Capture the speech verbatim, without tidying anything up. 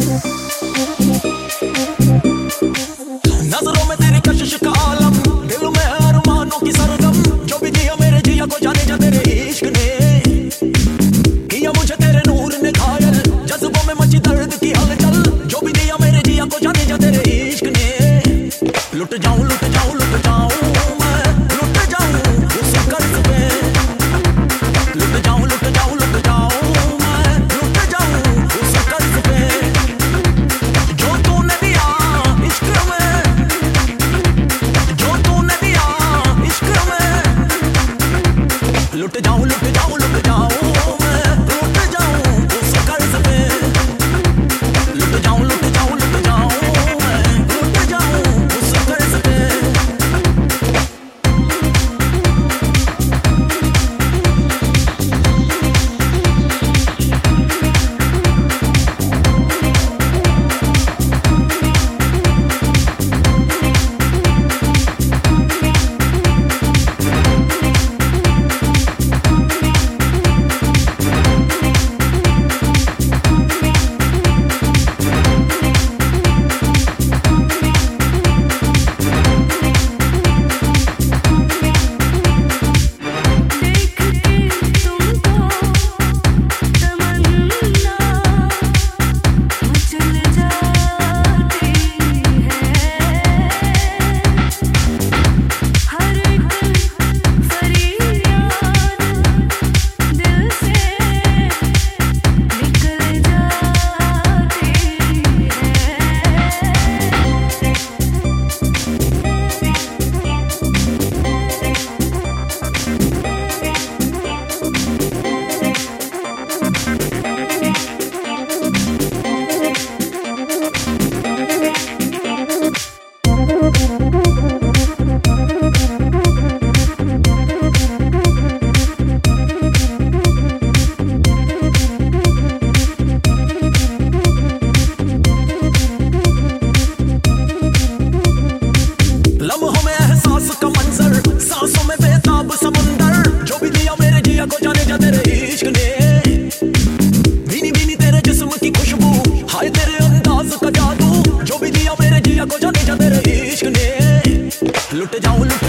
नजरों में तेरी कशिश का आलम, दिल में अरमानों की सरगम, जो भी दिया मेरे जिया को जाने जा तेरे इश्क ने, किया मुझे तेरे नूर ने घायल, जज्बों में मची दर्द की हलचल, जो भी दिया मेरे जिया को जाने जा तेरे इश्क ने। लुट जाऊं लुट जाऊं लुट जाऊं मैं, लुट जाऊं उस कर्ज पे, लुट जाऊं लुट जाऊं लुट जाऊं मैं, लुट जाऊं उस कर्ज पे, जो तूने दिया इश्क में, जो तूने दिया इश्क में। लुट जाऊं लुट जाऊं लुट जाऊं मैं, लुट जाऊं उस कर्ज पे, लुट जाऊं लुट जाऊं लुट जाऊं मैं, लुट जाऊं उस कर्ज पे। लम्हों में एहसास का मंजर, सांसों में बेताब समंदर, जो भी दिया मेरे जिया को जाने जा तेरे इश्क ने, भीनी भीनी तेरे जिस्म की खुशबू, हाय तेरे अंदाज का जादू, जो भी दिया मेरे जिया को जाने जा तेरे इश्क ने। लुट जाऊं लुट